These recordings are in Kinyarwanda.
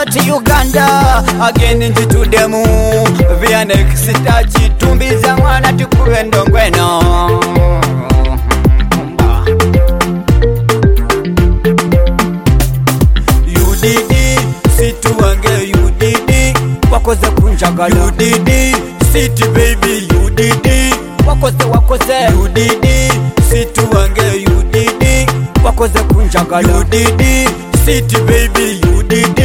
to Uganda again into demu via next tachi tumbiza mwana tukuendo ngweno UDD situ wange UDD wakoze kunjagala UDD city baby UDD wakoze UDD situ wange UDD wakoze kunjagala UDD city baby UDD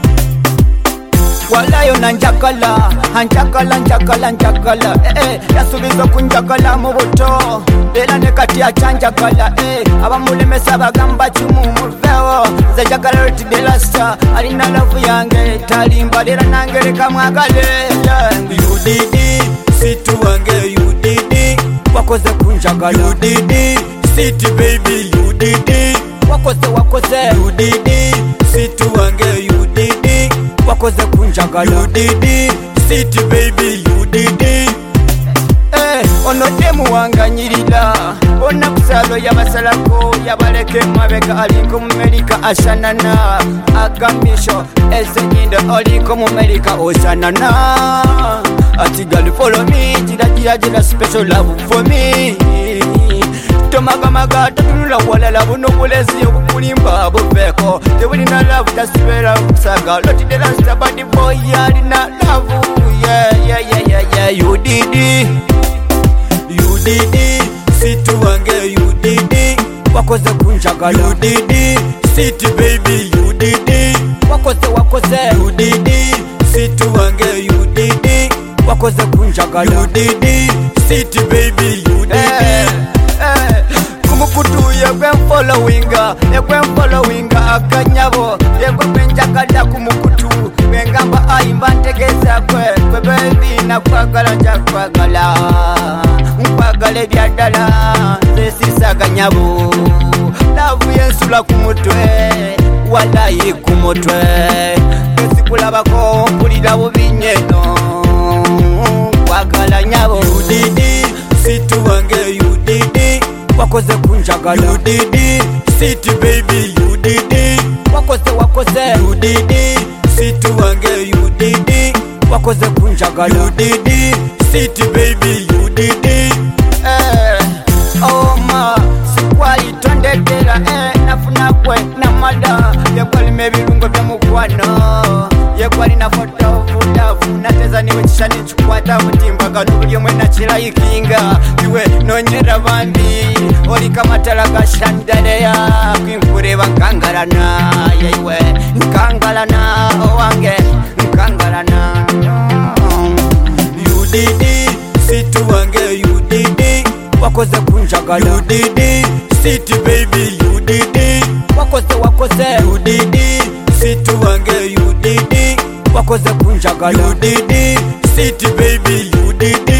walayo na njagala njagala yasubiza kunjagala mu buto era ne kati ya chanjagala abamulemesa bagamba kimumuvewo ze jagala roti de lasta alina love yange talimba era nangereka mwagale UDD situ wange UDD wakoze kunjagala UDD city baby UDD wakoze UDD situ wange UDD wakoze kunjagala UDD city baby UDD ono demu wanganyirira ona kusalo yabasalako yabaleke mabega aliko mu America ashanana agamisho ezenyindo aliko mu America osanana ati girl follow me jira special love for me tomagamaga tunula walala buno bulezi okukulimba buveko tebulina love tasibera kusaga loti de last body boy alina love yeah UDD situ wange UDD wakoze kunjagala UDD city baby UDD wakoze UDD situ wange UDD wakoze kunjagala UDD city baby UDD kumukutu yegwe followinga akanyabo yegwe benjagala kumukutu bengamba ayimba ntegeza kwe baby nakwagala njakwagala nkwagala byaddala zesisaga nyabo lavu yensula kumutwe walayi kumutwe esikulabako mpulira bubinyeno kwagala nyabo UDD situ wange UDD wakoze kunjagala UDD city baby UDD wakoze UDD situ wange UDD wakoze kunjagala UDD city baby UDD oma sikwali tondekera nafuna kwe na mada yekwali mebirungo byamukwano yekwali na foto fudafu nateza niwe chishani chikwata mutimbaga nubuli mwena chirayikinga iwe nonyera bandi oli kamatala gashandaleya kwinkureba nkangalana yaiwe nkangalana owange nkangalana UDD situ wange UDD wakoze kunjagala UDD city baby UDD wakoze UDD situ wange UDD wakoze kunjagala UDD city baby UDD